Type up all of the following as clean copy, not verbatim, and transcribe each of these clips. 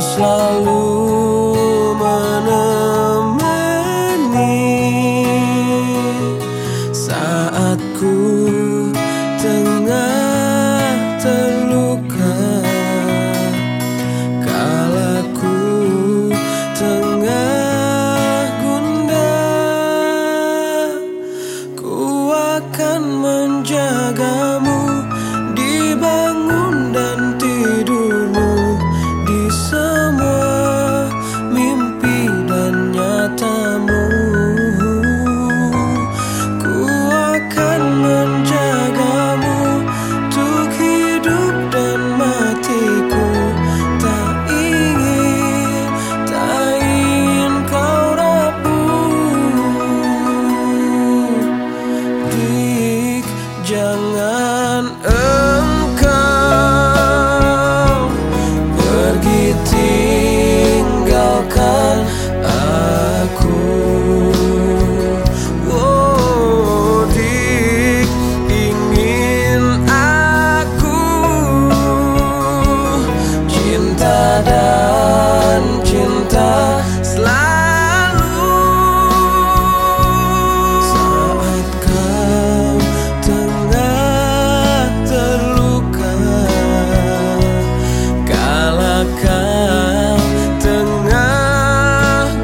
selalu menemani saat ku tengah terluka, kala ku tengah gundah. Ku akan menjagamu di bangun dan tidurmu, di semua mimpi dan nyatamu. Ku akan menjagamu untuk hidup dan matiku. Tak ingin kau rapuh. Dik, jangan engkau pergi tinggalkan aku. Oh, Dik, ingin aku cinta dan cinta selalu. Saat kau tengah terluka, kala kau tengah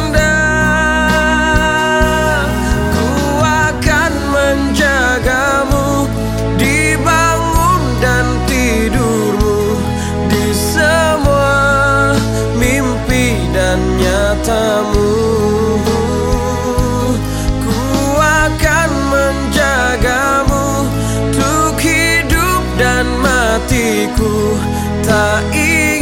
gundah, ku akan menjagamu di bangun dan tidurmu, di semua mimpi dan nyatamu. Ku akan menjagamu untuk hidup dan matiku. Tak